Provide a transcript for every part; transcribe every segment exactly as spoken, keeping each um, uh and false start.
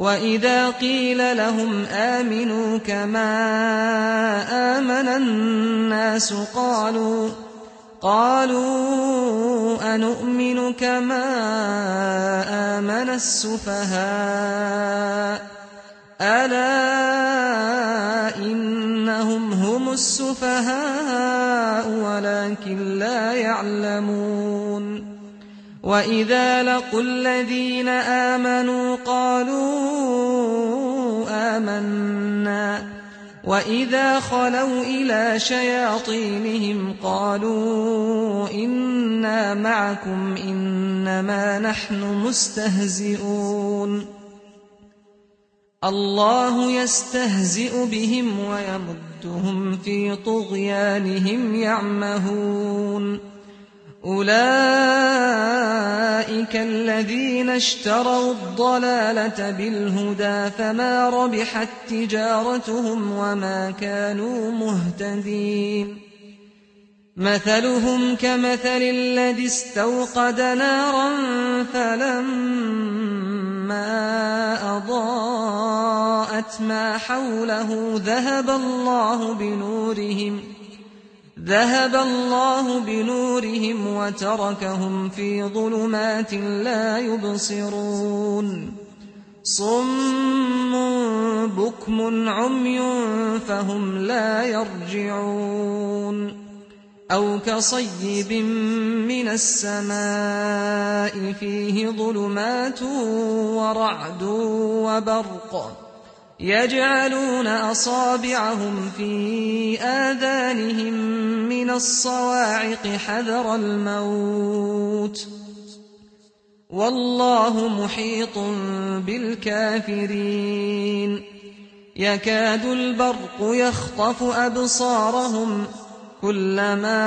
وَإِذَا قِيلَ لَهُمْ آمِنُوا كَمَا آمَنَ النَّاسُ قَالُوا قَالُوا أَنُؤْمِنُ كَمَا آمَنَ السُّفَهَاءُ أَلَا إِنَّهُمْ هُمُ السُّفَهَاءُ وَلَكِن لَّا يَعْلَمُونَ وَإِذَا لَقُوا الَّذِينَ آمَنُوا قَالُوا آمَنَّا وَإِذَا خَلَوْا إِلَىٰ شَيَاطِينِهِمْ قَالُوا إِنَّا مَعَكُمْ إِنَّمَا نَحْنُ مُسْتَهْزِئُونَ اللَّهُ يَسْتَهْزِئُ بِهِمْ وَيَمُدُّهُمْ فِي طُغْيَانِهِمْ يَعْمَهُونَ أُولَٰئِكَ الَّذِينَ اشْتَرَوُا الضَّلَالَةَ بِالْهُدَىٰ فَمَا رَبِحَت تِّجَارَتُهُمْ وَمَا كَانُوا مُهْتَدِينَ مَثَلُهُمْ كَمَثَلِ الَّذِي اسْتَوْقَدَ نَارًا فَلَمَّا أَضَاءَتْ مَا حَوْلَهُ ذَهَبَ اللَّهُ بِنُورِهِمْ ذهب الله بنورهم وتركهم في ظلمات لا يبصرون صم بكم عمي فهم لا يرجعون أو كصيب من السماء فيه ظلمات ورعد وبرق يجعلون أصابعهم في آذانهم من الصواعق حذر الموت والله محيط بالكافرين يكاد البرق يخطف أبصارهم كلما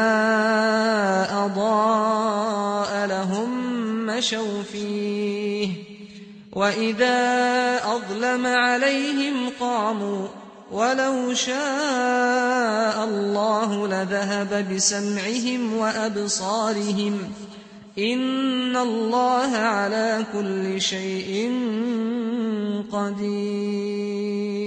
أضاء لهم مشوا فيه وَإِذَا أَظْلَمَ عَلَيْهِمْ قَامُوا وَلَوْ شَاءَ اللَّهُ لَذَهَبَ بِسَمْعِهِمْ وَأَبْصَارِهِمْ إِنَّ اللَّهَ عَلَى كُلِّ شَيْءٍ قَدِيرٌ